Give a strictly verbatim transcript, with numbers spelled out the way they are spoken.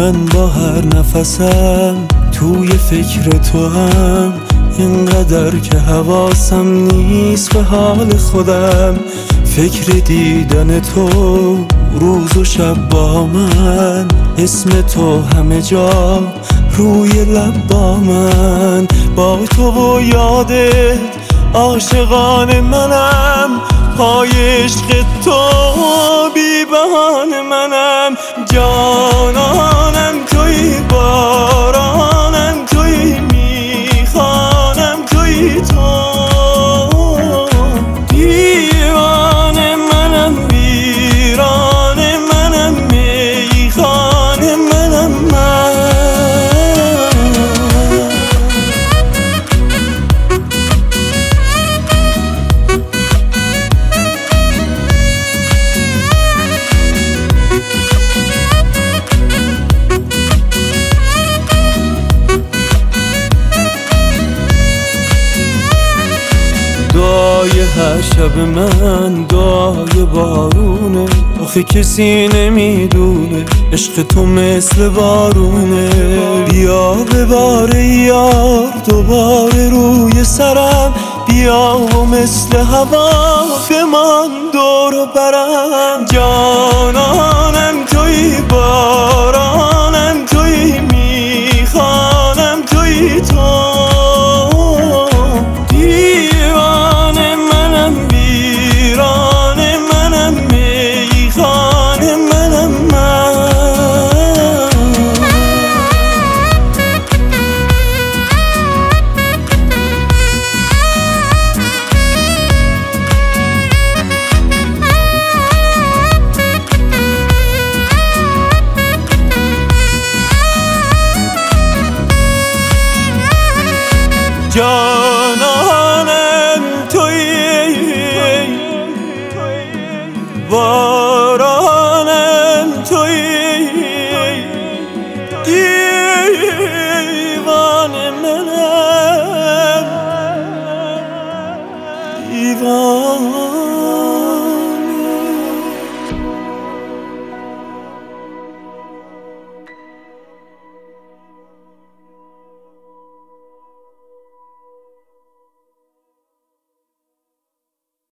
من با هر نفسم توی فکر تو هم، اینقدر که حواسم نیست به حال خودم. فکر دیدن تو روز و شب با من، اسم تو همه جا روی لب با من. با تو و یادت عاشقان منم، پای عشق تو بی بهانه منم. جانانم توی، بارانم توی، میخوانم توی تو. دیوانه منم، ویرانه منم، میخانه منم من. دعای هر شب من دعای بارونه، آخه کسی نمیدونه عشق تو مثل بارونه. بیا بباره یار دوباره روی سرم، بیا و مثل هوا بمان دور و برم. جانانم توی، بارانم توی، میخوانم توی تو. جا